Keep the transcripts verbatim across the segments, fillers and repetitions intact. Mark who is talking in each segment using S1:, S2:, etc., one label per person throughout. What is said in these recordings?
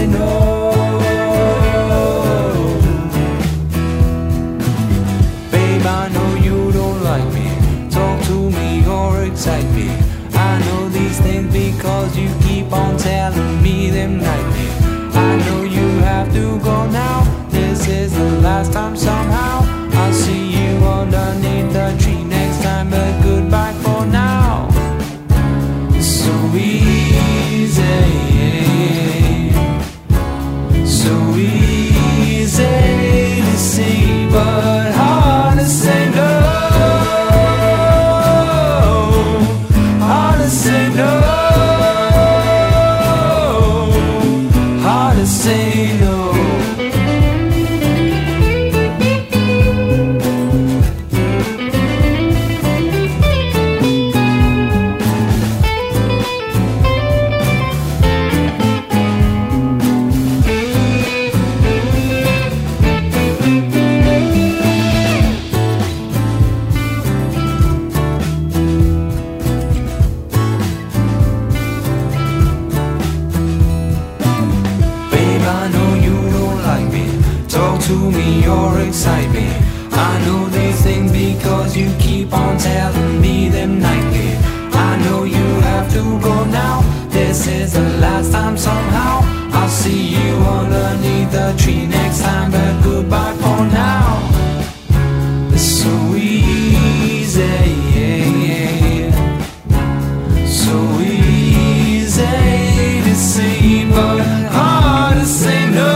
S1: no. Babe, I know you don't like me. Talk to me or excite me. I know these things because you keep on telling me them nightly. I know you have to go now. This is the last time somehow. I'll see you underneath the tree next time, but goodbye for now. So easy, so easy to see, but hard to say no. Hard to say no. Hard to say no. To me or excite me. I know these things because you keep on telling me them nightly. I know you have to go now. This is the last time somehow. I'll see you underneath the tree next time, but goodbye for now. It's so easy, so easy to see, but hard to say no.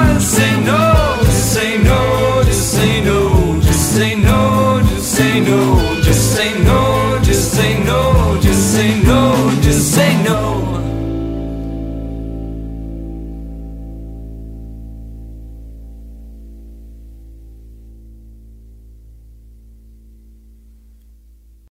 S1: Say no, just say no,